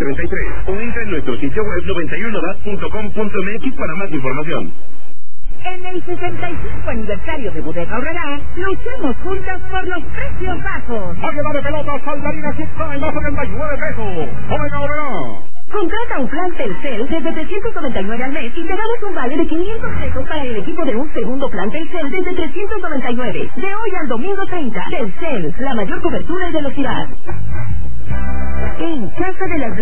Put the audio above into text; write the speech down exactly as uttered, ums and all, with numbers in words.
treinta y tres o entra en nuestro sitio web noventa y uno das punto com punto m x para más información. En el sesenta y cinco aniversario de Bodega Aurrerá, luchemos juntos por los precios bajos. Variedad de pelotas, saldarina Kid Time a setenta y nueve pesos. Bodega Aurrerá. Contrata un plan Telcel desde trescientos noventa y nueve al mes y te damos un vale de quinientos pesos para el equipo de un segundo plan Telcel desde trescientos noventa y nueve. De hoy al domingo treinta. Telcel, la mayor cobertura y velocidad. En Casa de las